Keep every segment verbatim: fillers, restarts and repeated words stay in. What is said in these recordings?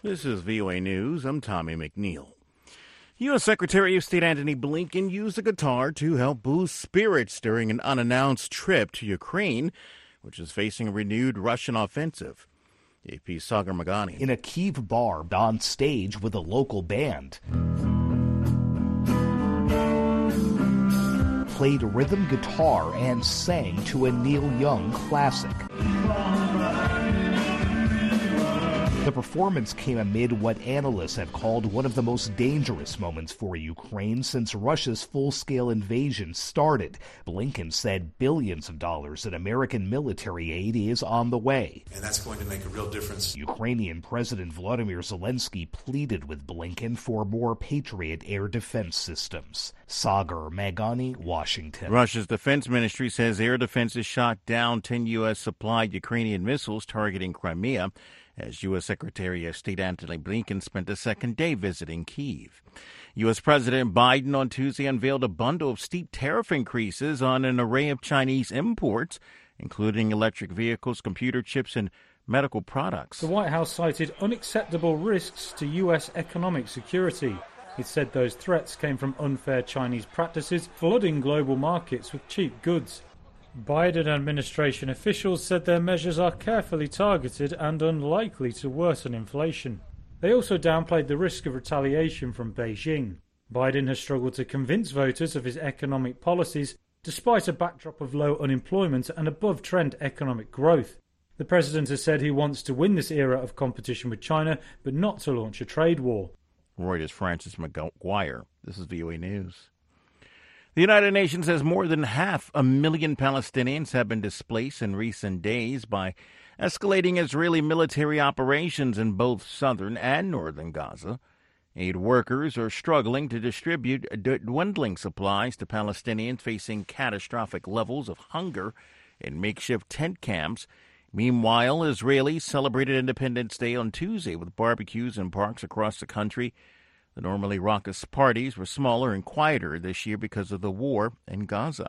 This is V O A News. I'm Tommy McNeil. U S. Secretary of State Antony Blinken used a guitar to help boost spirits during an unannounced trip to Ukraine, which is facing a renewed Russian offensive. A P's Sagar Magani. In a Kyiv bar on stage with a local band, played rhythm guitar and sang to a Neil Young classic. The performance came amid what analysts have called one of the most dangerous moments for Ukraine since Russia's full-scale invasion started. Blinken said billions of dollars in American military aid is on the way. And that's going to make a real difference. Ukrainian President Volodymyr Zelensky pleaded with Blinken for more Patriot air defense systems. Sagar Magani, Washington. Russia's defense ministry says air defenses shot down ten U S supplied Ukrainian missiles targeting Crimea, as U S. Secretary of State Antony Blinken spent a second day visiting Kyiv. U S. President Biden on Tuesday unveiled a bundle of steep tariff increases on an array of Chinese imports, including electric vehicles, computer chips, and medical products. The White House cited unacceptable risks to U S economic security. It said those threats came from unfair Chinese practices, flooding global markets with cheap goods. Biden administration officials said their measures are carefully targeted and unlikely to worsen inflation. They also downplayed the risk of retaliation from Beijing. Biden has struggled to convince voters of his economic policies, despite a backdrop of low unemployment and above-trend economic growth. The president has said he wants to win this era of competition with China, but not to launch a trade war. Reuters' Francis McGuire. This is V O A News. The United Nations says more than half a million Palestinians have been displaced in recent days by escalating Israeli military operations in both southern and northern Gaza. Aid workers are struggling to distribute dwindling supplies to Palestinians facing catastrophic levels of hunger in makeshift tent camps. Meanwhile, Israelis celebrated Independence Day on Tuesday with barbecues in parks across the country. The normally raucous parties were smaller and quieter this year because of the war in Gaza.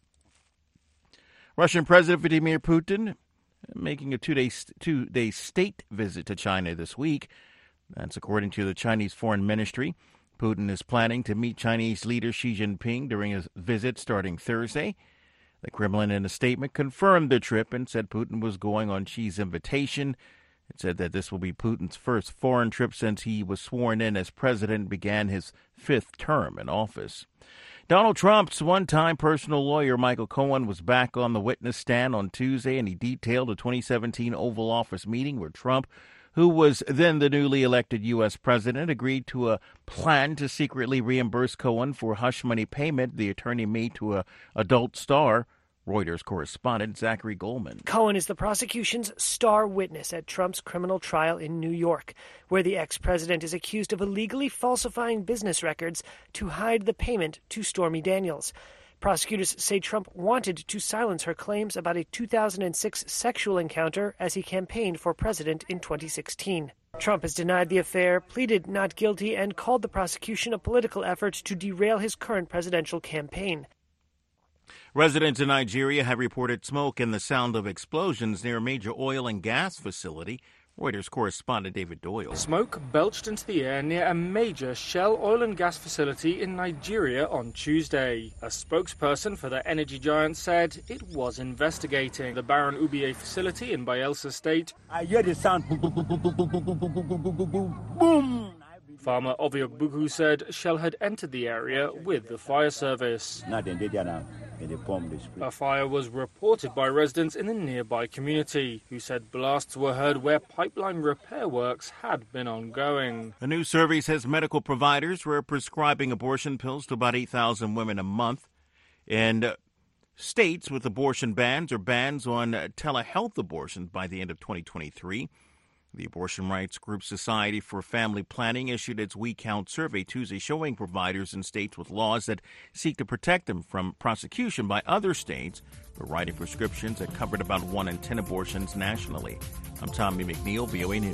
Russian President Vladimir Putin making a two-day two-day state visit to China this week. That's according to the Chinese Foreign Ministry. Putin is planning to meet Chinese leader Xi Jinping during his visit starting Thursday. The Kremlin, in a statement, confirmed the trip and said Putin was going on Xi's invitation. It said that this will be Putin's first foreign trip since he was sworn in as president and began his fifth term in office. Donald Trump's one-time personal lawyer, Michael Cohen, was back on the witness stand on Tuesday, and he detailed a twenty seventeen Oval Office meeting where Trump, who was then the newly elected U S president, agreed to a plan to secretly reimburse Cohen for hush money payment the attorney made to a adult star. Reuters correspondent Zachary Goldman. Cohen is the prosecution's star witness at Trump's criminal trial in New York, where the ex-president is accused of illegally falsifying business records to hide the payment to Stormy Daniels. Prosecutors say Trump wanted to silence her claims about a two thousand six sexual encounter as he campaigned for president in twenty sixteen. Trump has denied the affair, pleaded not guilty, and called the prosecution a political effort to derail his current presidential campaign. Residents in Nigeria have reported smoke and the sound of explosions near a major oil and gas facility. Reuters correspondent David Doyle. Smoke belched into the air near a major Shell oil and gas facility in Nigeria on Tuesday. A spokesperson for the energy giant said it was investigating. The Baron Ubie facility in Bayelsa State. I hear the sound. Boom, boom, boom, boom, boom, boom, boom, boom, boom, boom, boom, boom. Farmer Oviok Buku said Shell had entered the area with the fire service. A fire was reported by residents in the nearby community, who said blasts were heard where pipeline repair works had been ongoing. A new survey says medical providers were prescribing abortion pills to about eight thousand women a month. And states with abortion bans or bans on telehealth abortions by the end of twenty twenty-three. The abortion rights group Society for Family Planning issued its We Count survey Tuesday showing providers in states with laws that seek to protect them from prosecution by other states for writing prescriptions that covered about one in ten abortions nationally. I'm Tommy McNeil, V O A News.